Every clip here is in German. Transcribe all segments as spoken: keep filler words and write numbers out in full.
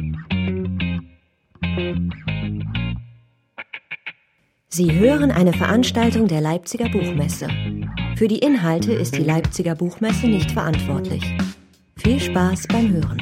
Sie hören eine Veranstaltung der Leipziger Buchmesse. Für die Inhalte ist die Leipziger Buchmesse nicht verantwortlich. Viel Spaß beim Hören.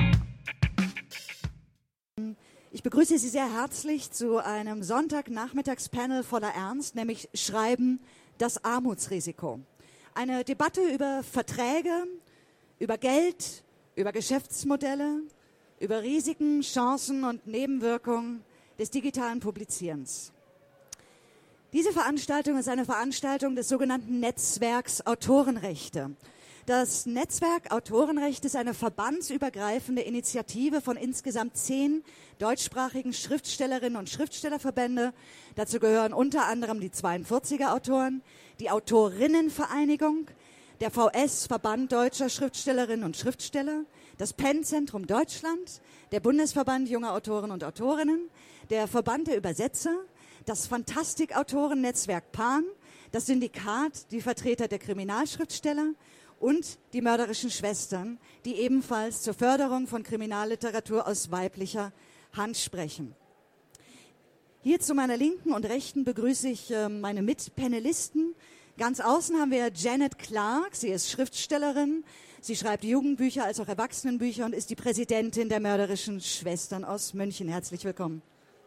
Ich begrüße Sie sehr herzlich zu einem Sonntagnachmittagspanel voller Ernst, nämlich Schreiben, das Armutsrisiko. Eine Debatte über Verträge, über Geld, über Geschäftsmodelle, über Risiken, Chancen und Nebenwirkungen des digitalen Publizierens. Diese Veranstaltung ist eine Veranstaltung des sogenannten Netzwerks Autorenrechte. Das Netzwerk Autorenrechte ist eine verbandsübergreifende Initiative von insgesamt zehn deutschsprachigen Schriftstellerinnen und Schriftstellerverbände. Dazu gehören unter anderem die zweiundvierziger Autoren, die Autorinnenvereinigung, der V S, Verband Deutscher Schriftstellerinnen und Schriftsteller, das PEN-Zentrum Deutschland, der Bundesverband junger Autoren und Autorinnen, der Verband der Übersetzer, das Fantastik-Autoren-Netzwerk PAN, das Syndikat, die Vertreter der Kriminalschriftsteller und die Mörderischen Schwestern, die ebenfalls zur Förderung von Kriminalliteratur aus weiblicher Hand sprechen. Hier zu meiner Linken und Rechten begrüße ich äh, meine Mitpanelisten. Ganz außen haben wir Janet Clark, sie ist Schriftstellerin, sie schreibt Jugendbücher als auch Erwachsenenbücher und ist die Präsidentin der Mörderischen Schwestern aus München. Herzlich willkommen.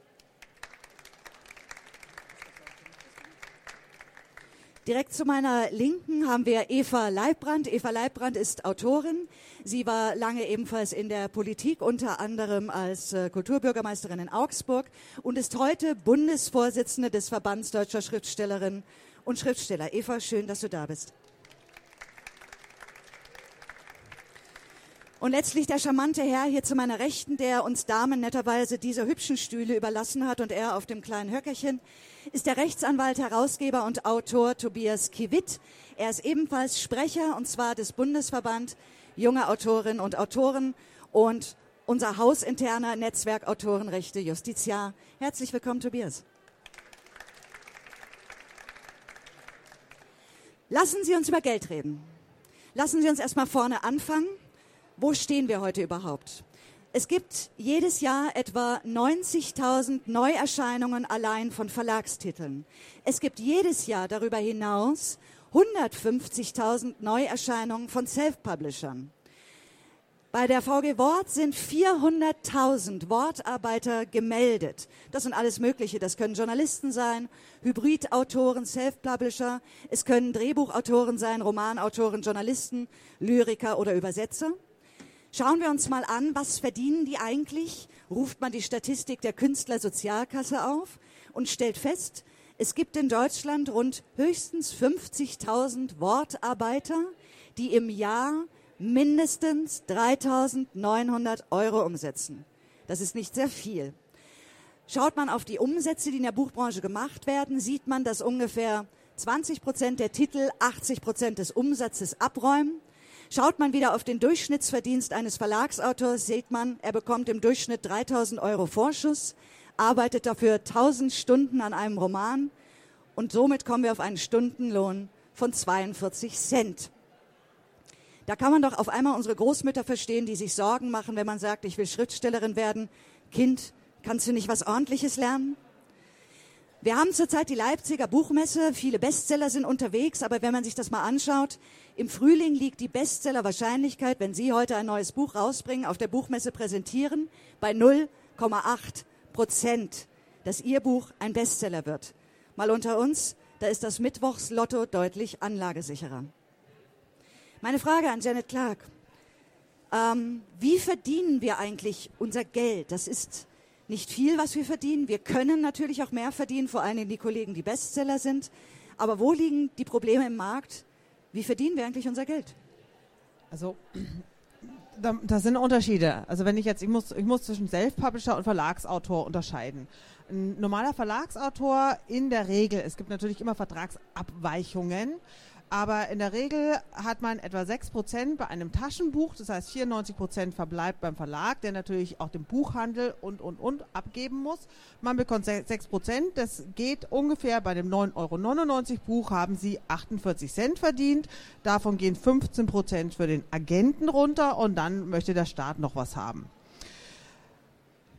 Direkt zu meiner Linken haben wir Eva Leibbrandt. Eva Leibbrandt ist Autorin. Sie war lange ebenfalls in der Politik, unter anderem als äh, Kulturbürgermeisterin in Augsburg und ist heute Bundesvorsitzende des Verbands Deutscher Schriftstellerinnen und Schriftsteller. Eva, schön, dass du da bist. Und letztlich der charmante Herr hier zu meiner Rechten, der uns Damen netterweise diese hübschen Stühle überlassen hat und er auf dem kleinen Höckerchen, ist der Rechtsanwalt, Herausgeber und Autor Tobias Kiewit. Er ist ebenfalls Sprecher, und zwar des Bundesverband junger Autorinnen und Autoren und unser hausinterner Netzwerk Autorenrechte Justiziar. Herzlich willkommen, Tobias. Lassen Sie uns über Geld reden. Lassen Sie uns erstmal vorne anfangen. Wo stehen wir heute überhaupt? Es gibt jedes Jahr etwa neunzigtausend Neuerscheinungen allein von Verlagstiteln. Es gibt jedes Jahr darüber hinaus hundertfünfzigtausend Neuerscheinungen von Self-Publishern. Bei der V G Wort sind vierhunderttausend Wortarbeiter gemeldet. Das sind alles Mögliche. Das können Journalisten sein, Hybridautoren, Self-Publisher. Es können Drehbuchautoren sein, Romanautoren, Journalisten, Lyriker oder Übersetzer. Schauen wir uns mal an, was verdienen die eigentlich? Ruft man die Statistik der Künstlersozialkasse auf und stellt fest, es gibt in Deutschland rund höchstens fünfzigtausend Wortarbeiter, die im Jahr mindestens dreitausendneunhundert Euro umsetzen. Das ist nicht sehr viel. Schaut man auf die Umsätze, die in der Buchbranche gemacht werden, sieht man, dass ungefähr zwanzig Prozent der Titel achtzig Prozent des Umsatzes abräumen. Schaut man wieder auf den Durchschnittsverdienst eines Verlagsautors, sieht man, er bekommt im Durchschnitt dreitausend Euro Vorschuss, arbeitet dafür tausend Stunden an einem Roman und somit kommen wir auf einen Stundenlohn von zweiundvierzig Cent. Da kann man doch auf einmal unsere Großmütter verstehen, die sich Sorgen machen, wenn man sagt, ich will Schriftstellerin werden. Kind, kannst du nicht was Ordentliches lernen? Wir haben zurzeit die Leipziger Buchmesse, viele Bestseller sind unterwegs, aber wenn man sich das mal anschaut, im Frühling liegt die Bestsellerwahrscheinlichkeit, wenn Sie heute ein neues Buch rausbringen, auf der Buchmesse präsentieren, bei null Komma acht Prozent, dass Ihr Buch ein Bestseller wird. Mal unter uns, da ist das Mittwochslotto deutlich anlagesicherer. Meine Frage an Janet Clark, ähm, wie verdienen wir eigentlich unser Geld? Das ist nicht viel, was wir verdienen. Wir können natürlich auch mehr verdienen, vor allem die Kollegen, die Bestseller sind. Aber wo liegen die Probleme im Markt? Wie verdienen wir eigentlich unser Geld? Also, da, da sind Unterschiede. Also wenn ich jetzt, ich muss, ich muss zwischen Self-Publisher und Verlagsautor unterscheiden. Ein normaler Verlagsautor in der Regel, es gibt natürlich immer Vertragsabweichungen, aber in der Regel hat man etwa sechs Prozent bei einem Taschenbuch, das heißt vierundneunzig Prozent verbleibt beim Verlag, der natürlich auch den Buchhandel und, und, und abgeben muss. Man bekommt sechs Prozent, das geht ungefähr bei dem neun Euro neunundneunzig Buch, haben Sie achtundvierzig Cent verdient. Davon gehen fünfzehn Prozent für den Agenten runter und dann möchte der Staat noch was haben.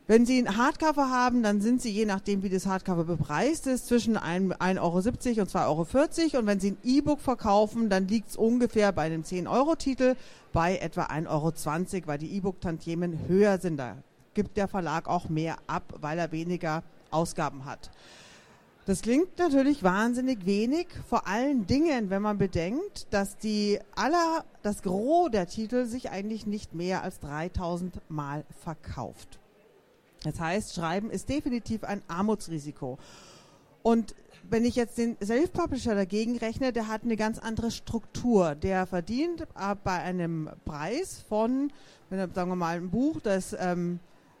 Wenn Sie ein Hardcover haben, dann sind Sie, je nachdem wie das Hardcover bepreist ist, zwischen ein Euro siebzig und zwei Euro vierzig. Und wenn Sie ein E-Book verkaufen, dann liegt es ungefähr bei einem zehn Euro Titel bei etwa ein Euro zwanzig, weil die E-Book-Tantiemen höher sind. Da gibt der Verlag auch mehr ab, weil er weniger Ausgaben hat. Das klingt natürlich wahnsinnig wenig, vor allen Dingen, wenn man bedenkt, dass die aller, das Gros der Titel sich eigentlich nicht mehr als dreitausend Mal verkauft. Das heißt, Schreiben ist definitiv ein Armutsrisiko. Und wenn ich jetzt den Self-Publisher dagegen rechne, der hat eine ganz andere Struktur. Der verdient äh, bei einem Preis von, wenn er, sagen wir mal, ein Buch, das ähm,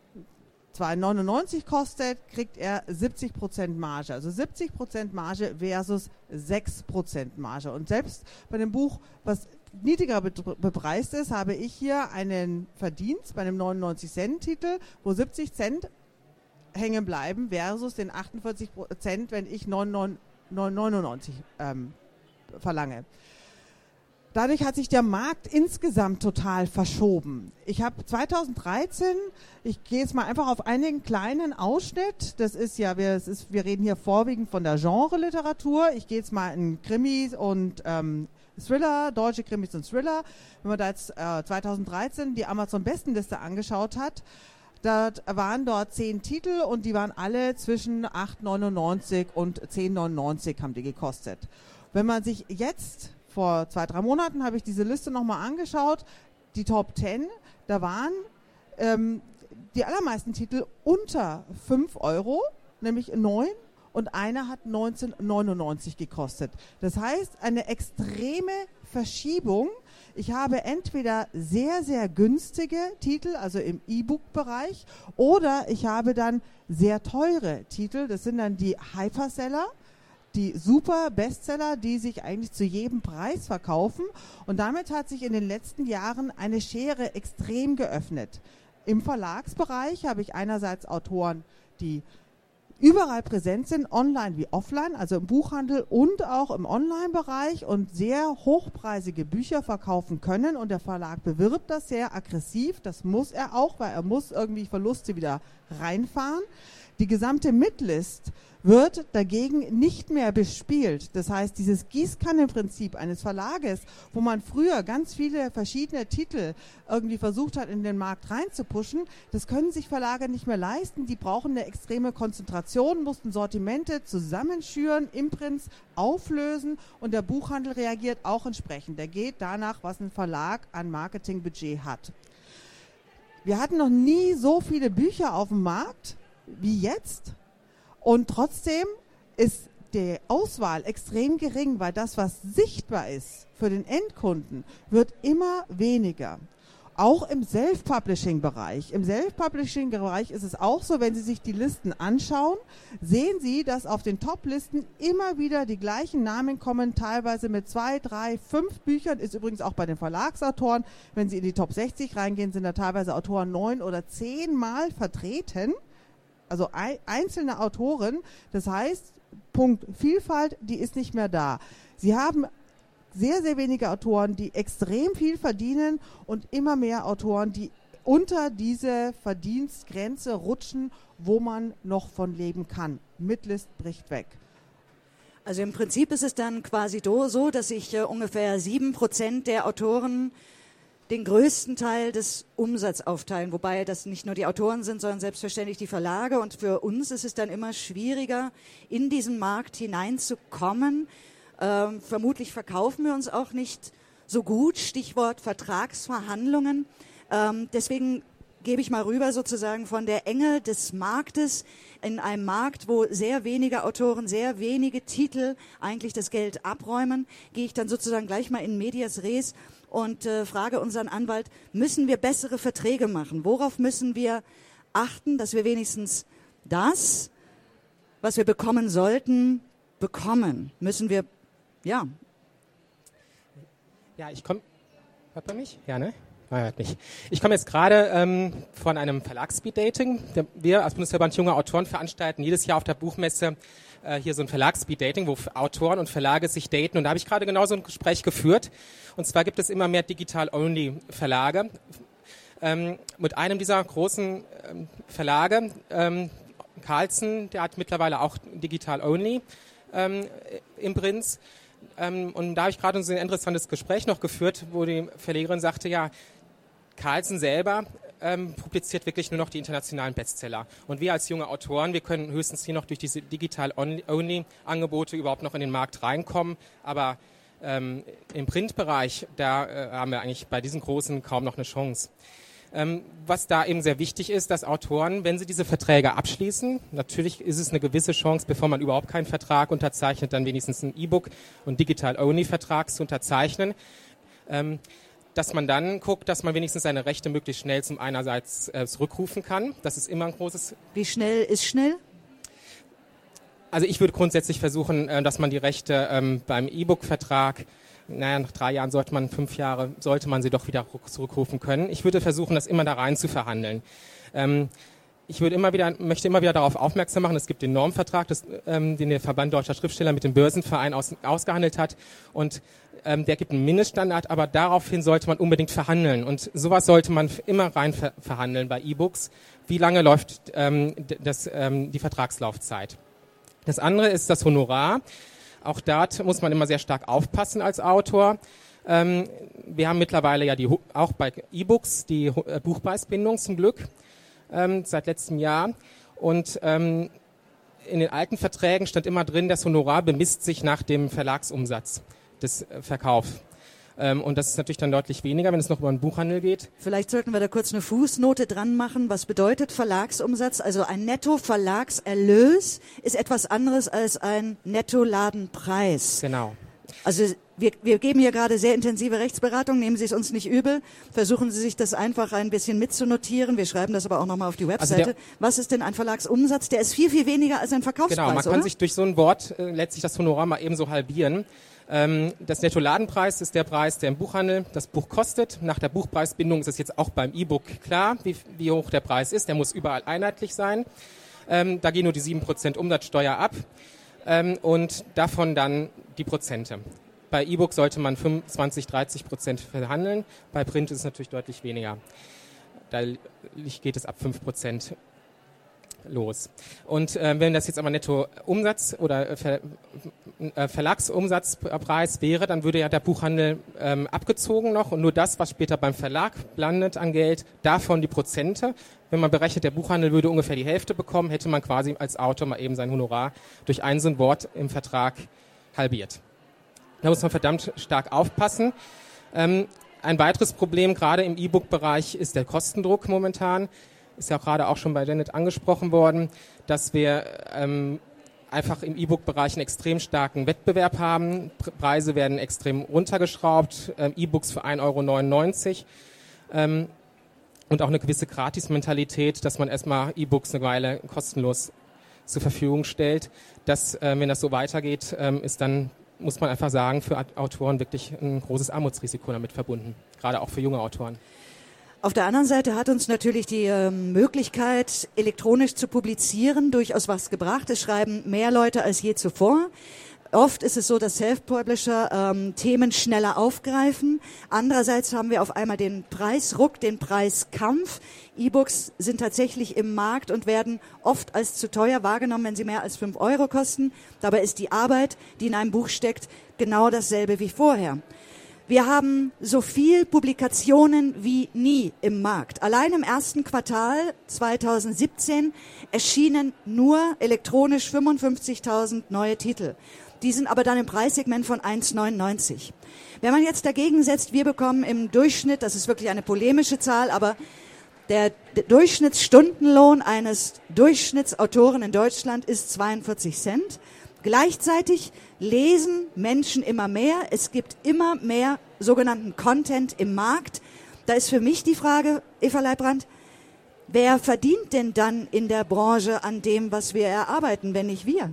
zwei neunundneunzig kostet, kriegt er siebzig Prozent Marge. Also siebzig Prozent Marge versus sechs Prozent Marge. Und selbst bei einem Buch, was niedriger bepreist ist, habe ich hier einen Verdienst bei einem neunundneunzig Cent Titel, wo siebzig Cent hängen bleiben versus den achtundvierzig Prozent, wenn ich neunundneunzig ähm, verlange. Dadurch hat sich der Markt insgesamt total verschoben. Ich habe zweitausenddreizehn, ich gehe jetzt mal einfach auf einen kleinen Ausschnitt, das ist ja, wir, das ist, wir reden hier vorwiegend von der Genre-Literatur, ich gehe jetzt mal in Krimis und ähm, Thriller, deutsche Krimis und Thriller. Wenn man da jetzt äh, zweitausenddreizehn die Amazon-Bestenliste angeschaut hat, da waren dort zehn Titel und die waren alle zwischen acht neunundneunzig und zehn neunundneunzig haben die gekostet. Wenn man sich jetzt, vor zwei, drei Monaten habe ich diese Liste nochmal angeschaut, die Top zehn, da waren ähm, die allermeisten Titel unter fünf Euro, nämlich neun. Und einer hat neunzehn neunundneunzig gekostet. Das heißt, eine extreme Verschiebung. Ich habe entweder sehr, sehr günstige Titel, also im E-Book-Bereich, oder ich habe dann sehr teure Titel. Das sind dann die Hyperseller, die super Bestseller, die sich eigentlich zu jedem Preis verkaufen. Und damit hat sich in den letzten Jahren eine Schere extrem geöffnet. Im Verlagsbereich habe ich einerseits Autoren, die überall präsent sind, online wie offline, also im Buchhandel und auch im Online-Bereich und sehr hochpreisige Bücher verkaufen können und der Verlag bewirbt das sehr aggressiv, das muss er auch, weil er muss irgendwie Verluste wieder reinfahren. Die gesamte Midlist wird dagegen nicht mehr bespielt. Das heißt, dieses Gießkannenprinzip eines Verlages, wo man früher ganz viele verschiedene Titel irgendwie versucht hat, in den Markt reinzupuschen, das können sich Verlage nicht mehr leisten. Die brauchen eine extreme Konzentration, mussten Sortimente zusammenschüren, Imprints auflösen und der Buchhandel reagiert auch entsprechend. Der geht danach, was ein Verlag an Marketingbudget hat. Wir hatten noch nie so viele Bücher auf dem Markt wie jetzt. Und trotzdem ist die Auswahl extrem gering, weil das, was sichtbar ist für den Endkunden, wird immer weniger. Auch im Self-Publishing-Bereich. Im Self-Publishing-Bereich ist es auch so, wenn Sie sich die Listen anschauen, sehen Sie, dass auf den Top-Listen immer wieder die gleichen Namen kommen, teilweise mit zwei, drei, fünf Büchern, ist übrigens auch bei den Verlagsautoren. Wenn Sie in die Top sechzig reingehen, sind da teilweise Autoren neun oder zehn Mal vertreten. Also einzelne Autoren, das heißt, Punkt Vielfalt, die ist nicht mehr da. Sie haben sehr, sehr wenige Autoren, die extrem viel verdienen und immer mehr Autoren, die unter diese Verdienstgrenze rutschen, wo man noch von leben kann. Midlist bricht weg. Also im Prinzip ist es dann quasi so, dass sich äh, ungefähr sieben Prozent der Autoren den größten Teil des Umsatzes aufteilen, wobei das nicht nur die Autoren sind, sondern selbstverständlich die Verlage. Und für uns ist es dann immer schwieriger, in diesen Markt hineinzukommen. Ähm, vermutlich verkaufen wir uns auch nicht so gut, Stichwort Vertragsverhandlungen. Ähm, deswegen gebe ich mal rüber sozusagen von der Enge des Marktes in einem Markt, wo sehr wenige Autoren, sehr wenige Titel eigentlich das Geld abräumen, gehe ich dann sozusagen gleich mal in medias res und äh, frage unseren Anwalt, müssen wir bessere Verträge machen? Worauf müssen wir achten, dass wir wenigstens das, was wir bekommen sollten, bekommen? Müssen wir, ja. Ja, ich komme, hört man mich? Ja, ne? Man hört mich. Ich komme jetzt gerade ähm, von einem Verlags-Speed-Dating. Wir als Bundesverband Junger Autoren veranstalten jedes Jahr auf der Buchmesse äh, hier so ein Verlags-Speed-Dating, wo Autoren und Verlage sich daten. Und da habe ich gerade genau so ein Gespräch geführt. Und zwar gibt es immer mehr Digital-Only-Verlage. ähm, mit einem dieser großen ähm, Verlage, ähm, Carlsen, der hat mittlerweile auch Digital Only ähm, Imprints. Ähm, und da habe ich gerade so ein interessantes Gespräch noch geführt, wo die Verlegerin sagte, ja, Carlsen selber ähm, publiziert wirklich nur noch die internationalen Bestseller. Und wir als junge Autoren, wir können höchstens hier noch durch diese Digital-Only-Angebote überhaupt noch in den Markt reinkommen. Aber ähm, im Printbereich, da äh, haben wir eigentlich bei diesen Großen kaum noch eine Chance. Ähm, was da eben sehr wichtig ist, dass Autoren, wenn sie diese Verträge abschließen, natürlich ist es eine gewisse Chance, bevor man überhaupt keinen Vertrag unterzeichnet, dann wenigstens einen E-Book- und Digital-Only-Vertrag zu unterzeichnen, ähm, dass man dann guckt, dass man wenigstens seine Rechte möglichst schnell zum einerseits äh, zurückrufen kann. Das ist immer ein großes... Wie schnell ist schnell? Also ich würde grundsätzlich versuchen, äh, dass man die Rechte ähm, beim E-Book-Vertrag, naja, nach drei Jahren sollte man, fünf Jahre, sollte man sie doch wieder zurückrufen können. Ich würde versuchen, das immer da rein zu verhandeln. Ähm, ich würde immer wieder, möchte immer wieder darauf aufmerksam machen, es gibt den Normvertrag, das, ähm, den der Verband Deutscher Schriftsteller mit dem Börsenverein aus, ausgehandelt hat. Und ähm, der gibt einen Mindeststandard, aber daraufhin sollte man unbedingt verhandeln. Und sowas sollte man immer rein ver- verhandeln bei E-Books. Wie lange läuft ähm, das, ähm, die Vertragslaufzeit? Das andere ist das Honorar. Auch dort muss man immer sehr stark aufpassen als Autor. Ähm, wir haben mittlerweile ja die, auch bei E-Books die äh, Buchpreisbindung zum Glück ähm, seit letztem Jahr. Und ähm, in den alten Verträgen stand immer drin, das Honorar bemisst sich nach dem Verlagsumsatz des äh, Verkaufs. Ähm, und das ist natürlich dann deutlich weniger, wenn es noch über den Buchhandel geht. Vielleicht sollten wir da kurz eine Fußnote dran machen. Was bedeutet Verlagsumsatz? Also ein Netto-Verlagserlös ist etwas anderes als ein Netto-Ladenpreis. Genau. Also wir, wir geben hier gerade sehr intensive Rechtsberatung, nehmen Sie es uns nicht übel. Versuchen Sie sich das einfach ein bisschen mitzunotieren. Wir schreiben das aber auch nochmal auf die Webseite. Also der, was ist denn ein Verlagsumsatz? Der ist viel, viel weniger als ein Verkaufspreis, Genau, man kann oder? sich durch so ein Wort äh, letztlich das Honorar mal ebenso halbieren. Ähm, das Netto-Ladenpreis ist der Preis, der im Buchhandel das Buch kostet. Nach der Buchpreisbindung ist es jetzt auch beim E-Book klar, wie, wie hoch der Preis ist. Der muss überall einheitlich sein. Ähm, da gehen nur die sieben Prozent Umsatzsteuer ab ähm, und davon dann die Prozente. Bei E-Book sollte man fünfundzwanzig, dreißig Prozent verhandeln. Bei Print ist es natürlich deutlich weniger. Da geht es ab fünf Prozent los. Und äh, wenn das jetzt aber Netto-Umsatz oder Ver, äh, Verlagsumsatzpreis wäre, dann würde ja der Buchhandel ähm, abgezogen noch und nur das, was später beim Verlag landet an Geld, davon die Prozente. Wenn man berechnet, der Buchhandel würde ungefähr die Hälfte bekommen, hätte man quasi als Autor mal eben sein Honorar durch ein so ein Wort im Vertrag halbiert. Da muss man verdammt stark aufpassen. Ähm, ein weiteres Problem gerade im E-Book-Bereich ist der Kostendruck momentan. Ist ja auch gerade auch schon bei Janet angesprochen worden, dass wir ähm, einfach im E-Book-Bereich einen extrem starken Wettbewerb haben. Preise werden extrem runtergeschraubt, ähm, E-Books für ein Euro neunundneunzig ähm, und auch eine gewisse Gratis-Mentalität, dass man erstmal E-Books eine Weile kostenlos zur Verfügung stellt. Das, äh, wenn das so weitergeht, ähm, ist dann, muss man einfach sagen, für Autoren wirklich ein großes Armutsrisiko damit verbunden, gerade auch für junge Autoren. Auf der anderen Seite hat uns natürlich die äh, Möglichkeit, elektronisch zu publizieren, durchaus was gebracht. Es schreiben mehr Leute als je zuvor. Oft ist es so, dass Self-Publisher ähm, Themen schneller aufgreifen. Andererseits haben wir auf einmal den Preisruck, den Preiskampf. E-Books sind tatsächlich im Markt und werden oft als zu teuer wahrgenommen, wenn sie mehr als fünf Euro kosten. Dabei ist die Arbeit, die in einem Buch steckt, genau dasselbe wie vorher. Wir haben so viel Publikationen wie nie im Markt. Allein im ersten Quartal zweitausendsiebzehn erschienen nur elektronisch fünfundfünfzigtausend neue Titel. Die sind aber dann im Preissegment von eins neunundneunzig. Wenn man jetzt dagegen setzt, wir bekommen im Durchschnitt, das ist wirklich eine polemische Zahl, aber der Durchschnittsstundenlohn eines Durchschnittsautoren in Deutschland ist zweiundvierzig Cent. Gleichzeitig lesen Menschen immer mehr. Es gibt immer mehr sogenannten Content im Markt. Da ist für mich die Frage, Eva Leibrand, wer verdient denn dann in der Branche an dem, was wir erarbeiten, wenn nicht wir?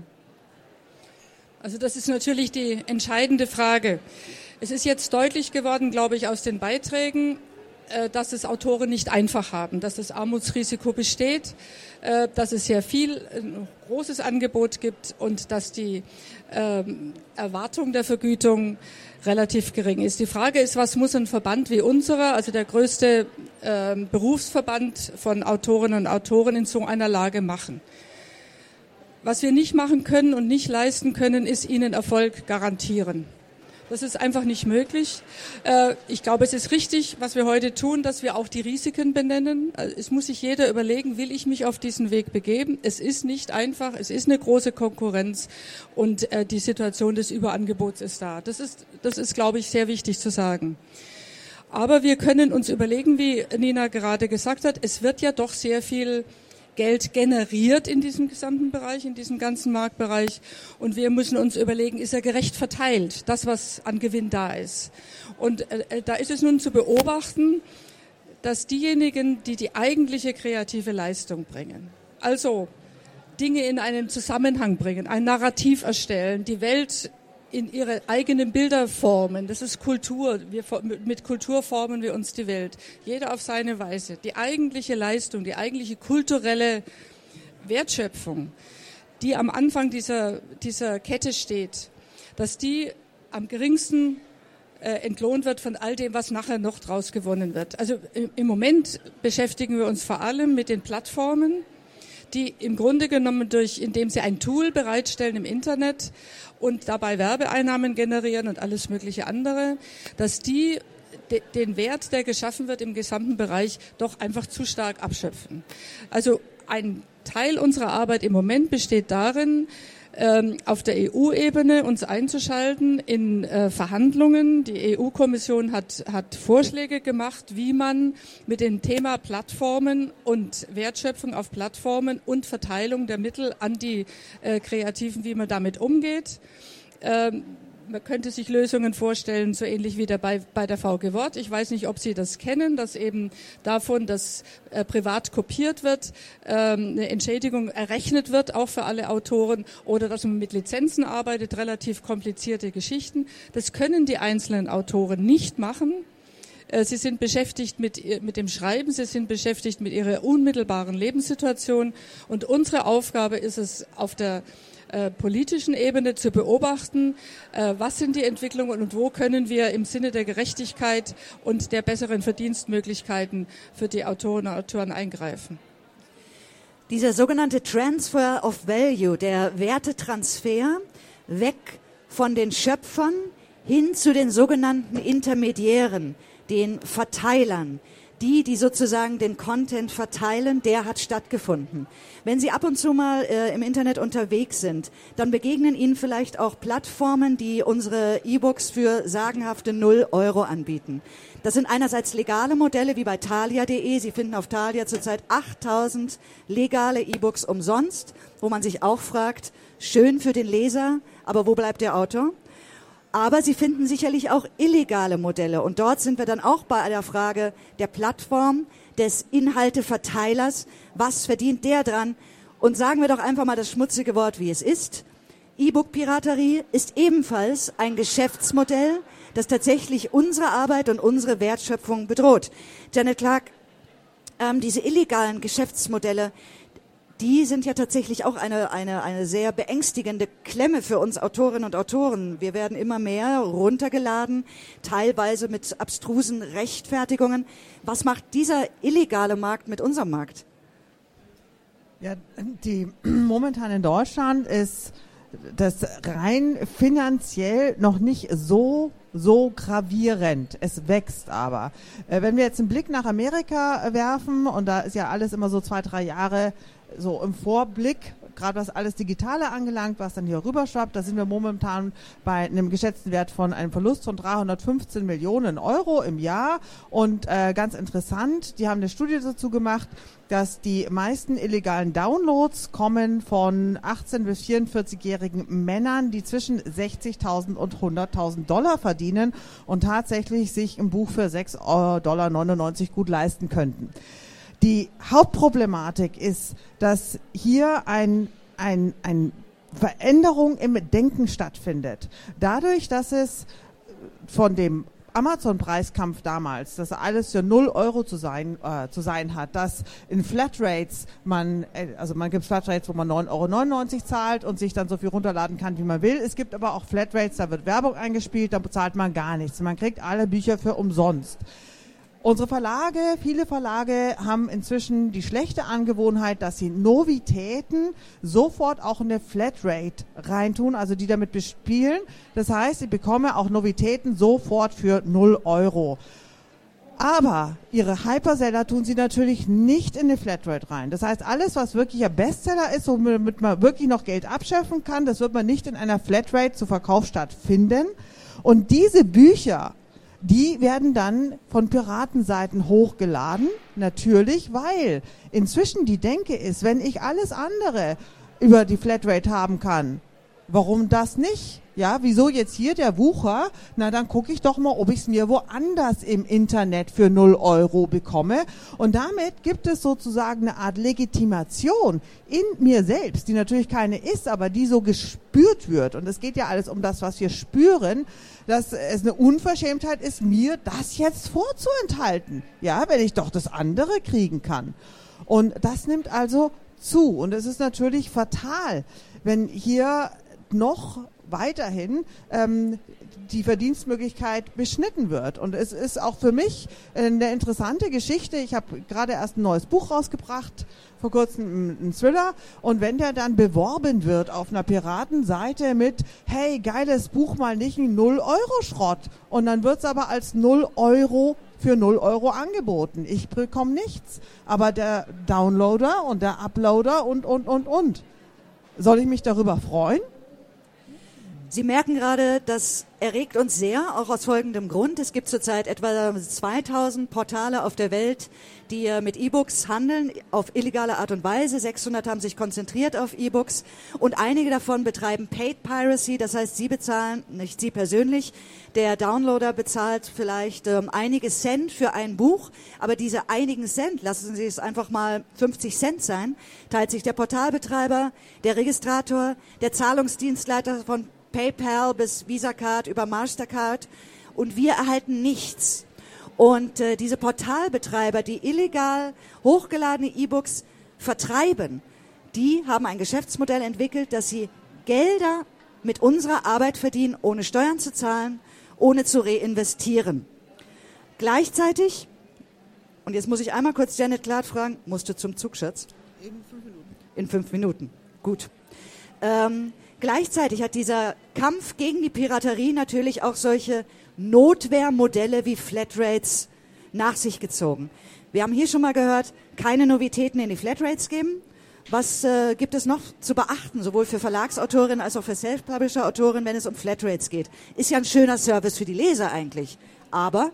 Also das ist natürlich die entscheidende Frage. Es ist jetzt deutlich geworden, glaube ich, aus den Beiträgen, äh, dass es Autoren nicht einfach haben, dass das Armutsrisiko besteht, äh, dass es sehr viel, ein großes Angebot gibt und dass die äh, Erwartung der Vergütung relativ gering ist. Die Frage ist, was muss ein Verband wie unserer, also der größte äh, Berufsverband von Autorinnen und Autoren, in so einer Lage machen? Was wir nicht machen können und nicht leisten können, ist ihnen Erfolg garantieren. Das ist einfach nicht möglich. Äh, ich glaube, es ist richtig, was wir heute tun, dass wir auch die Risiken benennen. Also es muss sich jeder überlegen, will ich mich auf diesen Weg begeben? Es ist nicht einfach, es ist eine große Konkurrenz und äh, die Situation des Überangebots ist da. Das ist, das ist, glaube ich, sehr wichtig zu sagen. Aber wir können uns überlegen, wie Nina gerade gesagt hat, es wird ja doch sehr viel Geld generiert in diesem gesamten Bereich, in diesem ganzen Marktbereich. Und wir müssen uns überlegen, ist er gerecht verteilt, das, was an Gewinn da ist. Und äh, da ist es nun zu beobachten, dass diejenigen, die die eigentliche kreative Leistung bringen, also Dinge in einen Zusammenhang bringen, ein Narrativ erstellen, die Welt in ihre eigenen Bilder formen. Das ist Kultur. Wir, mit Kultur formen wir uns die Welt. Jeder auf seine Weise. Die eigentliche Leistung, die eigentliche kulturelle Wertschöpfung, die am Anfang dieser, dieser Kette steht, dass die am geringsten äh, entlohnt wird von all dem, was nachher noch draus gewonnen wird. Also im, im Moment beschäftigen wir uns vor allem mit den Plattformen, die im Grunde genommen durch, indem sie ein Tool bereitstellen im Internet und dabei Werbeeinnahmen generieren und alles mögliche andere, dass die de, den Wert, der geschaffen wird im gesamten Bereich, doch einfach zu stark abschöpfen. Also ein Teil unserer Arbeit im Moment besteht darin, ähm, auf der E U-Ebene uns einzuschalten in äh, Verhandlungen. Die E U-Kommission hat, hat Vorschläge gemacht, wie man mit dem Thema Plattformen und Wertschöpfung auf Plattformen und Verteilung der Mittel an die äh, Kreativen, wie man damit umgeht. Ähm, Man könnte sich Lösungen vorstellen, so ähnlich wie der bei, bei der V G Wort. Ich weiß nicht, ob Sie das kennen, dass eben davon, dass äh, privat kopiert wird, ähm, eine Entschädigung errechnet wird, auch für alle Autoren, oder dass man mit Lizenzen arbeitet, relativ komplizierte Geschichten. Das können die einzelnen Autoren nicht machen. Äh, sie sind beschäftigt mit, mit dem Schreiben, sie sind beschäftigt mit ihrer unmittelbaren Lebenssituation. Und unsere Aufgabe ist es, auf der Äh, politischen Ebene zu beobachten, äh, was sind die Entwicklungen und wo können wir im Sinne der Gerechtigkeit und der besseren Verdienstmöglichkeiten für die Autorinnen und Autoren eingreifen. Dieser sogenannte Transfer of Value, der Wertetransfer, weg von den Schöpfern hin zu den sogenannten Intermediären, den Verteilern. Die, die sozusagen den Content verteilen, der hat stattgefunden. Wenn Sie ab und zu mal äh, im Internet unterwegs sind, dann begegnen Ihnen vielleicht auch Plattformen, die unsere E-Books für sagenhafte null Euro anbieten. Das sind einerseits legale Modelle wie bei thalia punkt de. Sie finden auf Thalia zurzeit achttausend legale E-Books umsonst, wo man sich auch fragt, schön für den Leser, aber wo bleibt der Autor? Aber Sie finden sicherlich auch illegale Modelle. Und dort sind wir dann auch bei der Frage der Plattform, des Inhalteverteilers. Was verdient der dran? Und sagen wir doch einfach mal das schmutzige Wort, wie es ist. E-Book-Piraterie ist ebenfalls ein Geschäftsmodell, das tatsächlich unsere Arbeit und unsere Wertschöpfung bedroht. Janet Clark, ähm, diese illegalen Geschäftsmodelle, die sind ja tatsächlich auch eine, eine, eine sehr beängstigende Klemme für uns Autorinnen und Autoren. Wir werden immer mehr runtergeladen, teilweise mit abstrusen Rechtfertigungen. Was macht dieser illegale Markt mit unserem Markt? Ja, die momentan in Deutschland ist das rein finanziell noch nicht so so gravierend. Es wächst aber. Äh, wenn wir jetzt einen Blick nach Amerika äh, werfen, und da ist ja alles immer so zwei, drei Jahre so im Vorblick, gerade was alles Digitale angelangt, was dann hier rüberschwappt, da sind wir momentan bei einem geschätzten Wert von einem Verlust von dreihundertfünfzehn Millionen Euro im Jahr. Und äh, ganz interessant, die haben eine Studie dazu gemacht, dass die meisten illegalen Downloads kommen von achtzehn- bis vierundvierzigjährigen Männern, die zwischen sechzigtausend und hunderttausend Dollar verdienen und tatsächlich sich ein Buch für sechs Komma neunundneunzig Dollar gut leisten könnten. Die Hauptproblematik ist, dass hier ein, ein, ein Veränderung im Denken stattfindet. Dadurch, dass es von dem Amazon-Preiskampf damals, dass alles für null Euro zu sein, äh, zu sein hat, dass in Flatrates man, äh, also man gibt Flatrates, wo man neun Euro neunundneunzig zahlt und sich dann so viel runterladen kann, wie man will. Es gibt aber auch Flatrates, da wird Werbung eingespielt, da bezahlt man gar nichts. Man kriegt alle Bücher für umsonst. Unsere Verlage, viele Verlage haben inzwischen die schlechte Angewohnheit, dass sie Novitäten sofort auch in eine Flatrate reintun, also die damit bespielen. Das heißt, ich bekomme auch Novitäten sofort für null Euro. Aber ihre Hyperseller tun sie natürlich nicht in eine Flatrate rein. Das heißt, alles, was wirklich ein Bestseller ist, womit man wirklich noch Geld abschöpfen kann, das wird man nicht in einer Flatrate zu Verkaufsstart finden. Und diese Bücher, die werden dann von Piratenseiten hochgeladen, natürlich, weil inzwischen die Denke ist, wenn ich alles andere über die Flatrate haben kann, warum das nicht? Ja, wieso jetzt hier der Wucher? Na, dann gucke ich doch mal, ob ich es mir woanders im Internet für null Euro bekomme. Und damit gibt es sozusagen eine Art Legitimation in mir selbst, die natürlich keine ist, aber die so gespürt wird. Und es geht ja alles um das, was wir spüren, dass es eine Unverschämtheit ist, mir das jetzt vorzuenthalten. Ja, wenn ich doch das andere kriegen kann. Und das nimmt also zu. Und es ist natürlich fatal, wenn hier noch weiterhin ähm, die Verdienstmöglichkeit beschnitten wird. Und es ist auch für mich eine interessante Geschichte. Ich habe gerade erst ein neues Buch rausgebracht, vor kurzem ein Thriller. Und wenn der dann beworben wird auf einer Piratenseite mit, hey, geiles Buch, mal nicht ein null Euro Schrott. Und dann wird es aber als null Euro für null Euro angeboten. Ich bekomme nichts. Aber der Downloader und der Uploader und, und, und, und. Soll ich mich darüber freuen? Sie merken gerade, das erregt uns sehr, auch aus folgendem Grund. Es gibt zurzeit etwa zweitausend Portale auf der Welt, die mit E-Books handeln, auf illegale Art und Weise. sechshundert haben sich konzentriert auf E-Books und einige davon betreiben Paid Piracy, das heißt, sie bezahlen, nicht Sie persönlich, der Downloader bezahlt vielleicht ähm, einige Cent für ein Buch, aber diese einigen Cent, lassen Sie es einfach mal fünfzig Cent sein, teilt sich der Portalbetreiber, der Registrator, der Zahlungsdienstleiter von PayPal bis Visa-Card über Mastercard und wir erhalten nichts. Und äh, diese Portalbetreiber, die illegal hochgeladene E-Books vertreiben, die haben ein Geschäftsmodell entwickelt, dass sie Gelder mit unserer Arbeit verdienen, ohne Steuern zu zahlen, ohne zu reinvestieren. Gleichzeitig, und jetzt muss ich einmal kurz Janet Clark fragen, musst du zum Zug, Schatz? In fünf Minuten. In fünf Minuten, gut. Ähm, Gleichzeitig hat dieser Kampf gegen die Piraterie natürlich auch solche Notwehrmodelle wie Flatrates nach sich gezogen. Wir haben hier schon mal gehört, keine Novitäten in die Flatrates geben. Was äh, gibt es noch zu beachten, sowohl für Verlagsautorinnen als auch für Self-Publisher-Autorinnen, wenn es um Flatrates geht? Ist ja ein schöner Service für die Leser eigentlich, aber...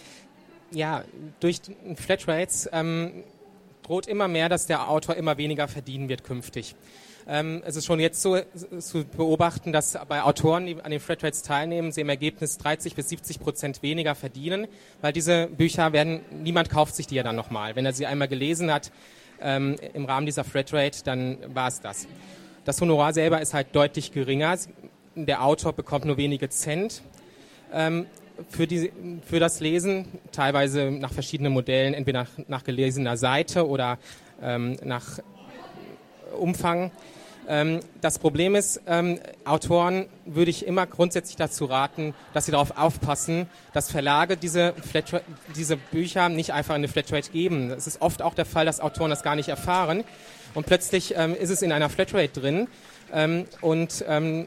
Ja, durch Flatrates ähm, droht immer mehr, dass der Autor immer weniger verdienen wird künftig. Ähm, es ist schon jetzt so zu beobachten, dass bei Autoren, die an den Flatrates teilnehmen, sie im Ergebnis dreißig bis siebzig Prozent weniger verdienen, weil diese Bücher werden, niemand kauft sich die ja dann nochmal. Wenn er sie einmal gelesen hat ähm, im Rahmen dieser Flatrate, dann war es das. Das Honorar selber ist halt deutlich geringer. Der Autor bekommt nur wenige Cent ähm, für, die, für das Lesen, teilweise nach verschiedenen Modellen, entweder nach, nach gelesener Seite oder ähm, nach Umfang. Ähm, das Problem ist, ähm, Autoren würde ich immer grundsätzlich dazu raten, dass sie darauf aufpassen, dass Verlage diese, Flatrate, diese Bücher nicht einfach in eine Flatrate geben. Es ist oft auch der Fall, dass Autoren das gar nicht erfahren und plötzlich ähm, ist es in einer Flatrate drin ähm, und ähm,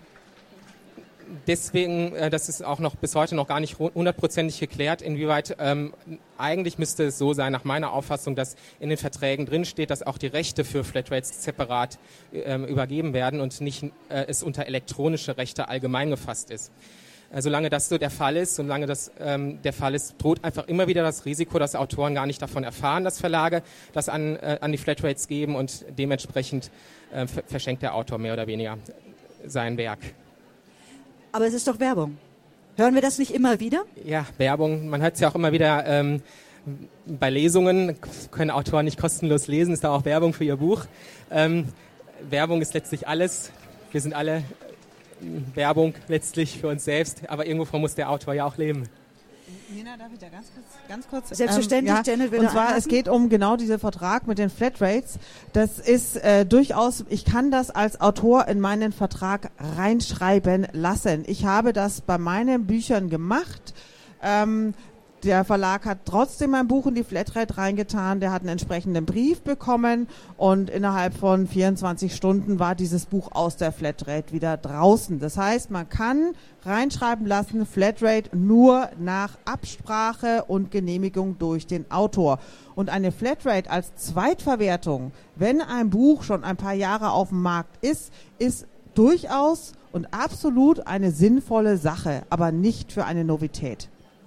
deswegen, äh, das ist auch noch bis heute noch gar nicht hundertprozentig geklärt, inwieweit ähm, eigentlich müsste es so sein, nach meiner Auffassung, dass in den Verträgen drin steht, dass auch die Rechte für Flatrates separat ähm, übergeben werden und nicht äh, es unter elektronische Rechte allgemein gefasst ist. Äh, solange das so der Fall ist, solange das ähm, der Fall ist, droht einfach immer wieder das Risiko, dass Autoren gar nicht davon erfahren, dass Verlage das an, äh, an die Flatrates geben und dementsprechend äh, verschenkt der Autor mehr oder weniger sein Werk. Aber es ist doch Werbung. Hören wir das nicht immer wieder? Ja, Werbung. Man hört es ja auch immer wieder ähm, bei Lesungen. Können Autoren nicht kostenlos lesen, ist da auch Werbung für ihr Buch. Ähm, Werbung ist letztlich alles. Wir sind alle äh, Werbung letztlich für uns selbst. Aber irgendwovon muss der Autor ja auch leben. Nina, darf ich da ganz kurz? Ganz kurz Selbstverständlich, ähm, ja. Janet will Und da zwar, einhaken. es geht um genau diesen Vertrag mit den Flatrates. Das ist äh, durchaus, ich kann das als Autor in meinen Vertrag reinschreiben lassen. Ich habe das bei meinen Büchern gemacht. Ähm, Der Verlag hat trotzdem mein Buch in die Flatrate reingetan, der hat einen entsprechenden Brief bekommen und innerhalb von vierundzwanzig Stunden war dieses Buch aus der Flatrate wieder draußen. Das heißt, man kann reinschreiben lassen, Flatrate nur nach Absprache und Genehmigung durch den Autor. Und eine Flatrate als Zweitverwertung, wenn ein Buch schon ein paar Jahre auf dem Markt ist, ist durchaus und absolut eine sinnvolle Sache, aber nicht für eine Novität.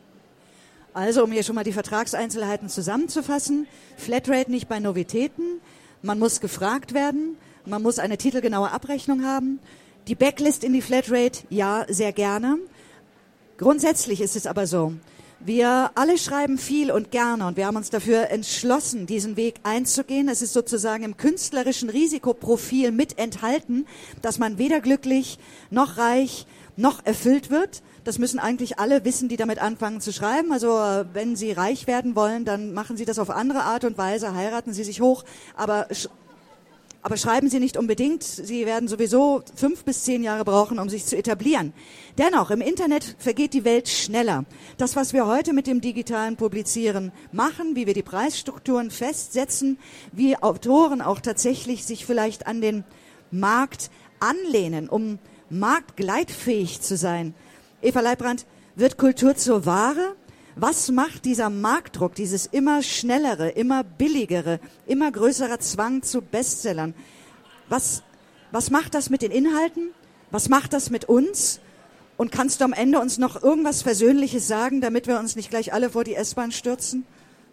Also, um hier schon mal die Vertragseinzelheiten zusammenzufassen, Flatrate nicht bei Novitäten, man muss gefragt werden, man muss eine titelgenaue Abrechnung haben. Die Backlist in die Flatrate, ja, sehr gerne. Grundsätzlich ist es aber so, wir alle schreiben viel und gerne und wir haben uns dafür entschlossen, diesen Weg einzugehen. Es ist sozusagen im künstlerischen Risikoprofil mit enthalten, dass man weder glücklich noch reich noch erfüllt wird. Das müssen eigentlich alle wissen, die damit anfangen zu schreiben. Also wenn Sie reich werden wollen, dann machen Sie das auf andere Art und Weise, heiraten Sie sich hoch, aber, sch- aber schreiben Sie nicht unbedingt. Sie werden sowieso fünf bis zehn Jahre brauchen, um sich zu etablieren. Dennoch, im Internet vergeht die Welt schneller. Das, was wir heute mit dem digitalen Publizieren machen, wie wir die Preisstrukturen festsetzen, wie Autoren auch tatsächlich sich vielleicht an den Markt anlehnen, um marktgleitfähig zu sein. Eva Leibrand, wird Kultur zur Ware? Was macht dieser Marktdruck, dieses immer schnellere, immer billigere, immer größerer Zwang zu Bestsellern? Was, was macht das mit den Inhalten? Was macht das mit uns? Und kannst du am Ende uns noch irgendwas Versöhnliches sagen, damit wir uns nicht gleich alle vor die S-Bahn stürzen?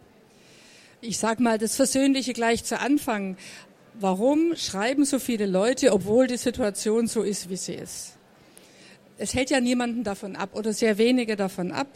Ich sag mal das Versöhnliche gleich zu Anfang. Warum schreiben so viele Leute, obwohl die Situation so ist, wie sie ist? Es hält ja niemanden davon ab oder sehr wenige davon ab.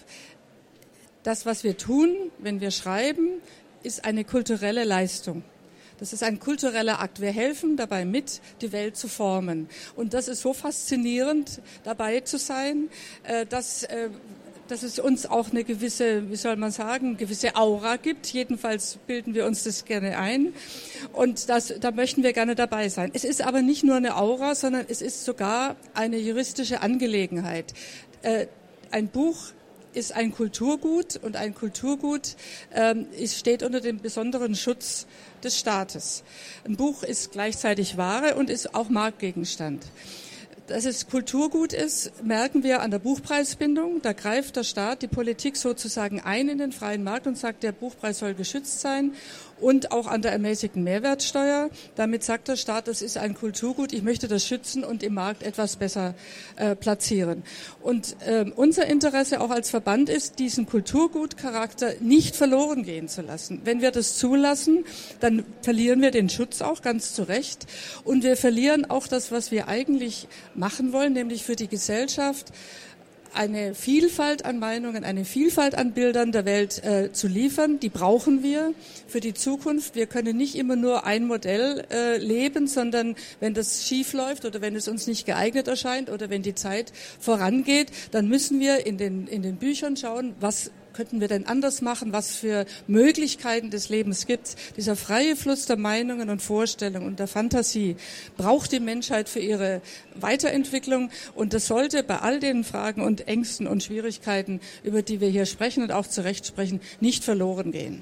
Das, was wir tun, wenn wir schreiben, ist eine kulturelle Leistung. Das ist ein kultureller Akt. Wir helfen dabei mit, die Welt zu formen. Und das ist so faszinierend, dabei zu sein, dass, dass es uns auch eine gewisse, wie soll man sagen, gewisse Aura gibt. Jedenfalls bilden wir uns das gerne ein. Und das, da möchten wir gerne dabei sein. Es ist aber nicht nur eine Aura, sondern es ist sogar eine juristische Angelegenheit. Äh, ein Buch ist ein Kulturgut und ein Kulturgut ähm, ist, steht unter dem besonderen Schutz des Staates. Ein Buch ist gleichzeitig Ware und ist auch Marktgegenstand. Dass es Kulturgut ist, merken wir an der Buchpreisbindung. Da greift der Staat, die Politik sozusagen ein in den freien Markt und sagt, der Buchpreis soll geschützt sein. Und auch an der ermäßigten Mehrwertsteuer. Damit sagt der Staat, das ist ein Kulturgut, ich möchte das schützen und im Markt etwas besser äh, platzieren. Und äh, unser Interesse auch als Verband ist, diesen Kulturgutcharakter nicht verloren gehen zu lassen. Wenn wir das zulassen, dann verlieren wir den Schutz auch ganz zu Recht. Und wir verlieren auch das, was wir eigentlich machen wollen, nämlich für die Gesellschaft eine Vielfalt an Meinungen, eine Vielfalt an Bildern der Welt äh, zu liefern. Die brauchen wir für die Zukunft. Wir können nicht immer nur ein Modell äh, leben, sondern wenn das schief läuft oder wenn es uns nicht geeignet erscheint oder wenn die Zeit vorangeht, dann müssen wir in den, in den Büchern schauen, was könnten wir denn anders machen, was für Möglichkeiten des Lebens gibt. Dieser freie Fluss der Meinungen und Vorstellungen und der Fantasie braucht die Menschheit für ihre Weiterentwicklung und das sollte bei all den Fragen und Ängsten und Schwierigkeiten, über die wir hier sprechen und auch zu Recht sprechen, nicht verloren gehen.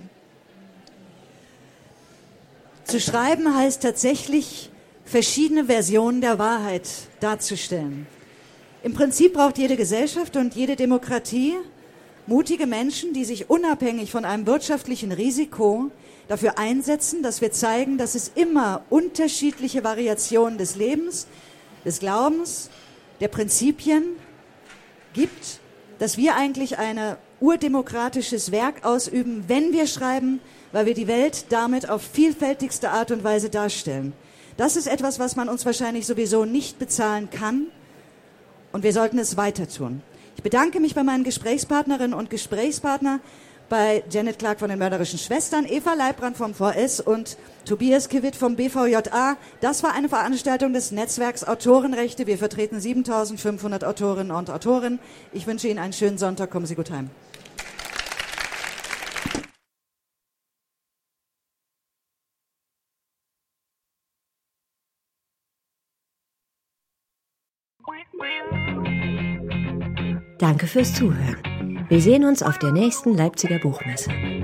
Zu schreiben heißt tatsächlich, verschiedene Versionen der Wahrheit darzustellen. Im Prinzip braucht jede Gesellschaft und jede Demokratie mutige Menschen, die sich unabhängig von einem wirtschaftlichen Risiko dafür einsetzen, dass wir zeigen, dass es immer unterschiedliche Variationen des Lebens, des Glaubens, der Prinzipien gibt, dass wir eigentlich ein urdemokratisches Werk ausüben, wenn wir schreiben, weil wir die Welt damit auf vielfältigste Art und Weise darstellen. Das ist etwas, was man uns wahrscheinlich sowieso nicht bezahlen kann und wir sollten es weiter tun. Ich bedanke mich bei meinen Gesprächspartnerinnen und Gesprächspartnern, bei Janet Clark von den Mörderischen Schwestern, Eva Leibrand vom V S und Tobias Kiewit vom B V J A. Das war eine Veranstaltung des Netzwerks Autorenrechte. Wir vertreten siebentausendfünfhundert Autorinnen und Autoren. Ich wünsche Ihnen einen schönen Sonntag. Kommen Sie gut heim. Danke fürs Zuhören. Wir sehen uns auf der nächsten Leipziger Buchmesse.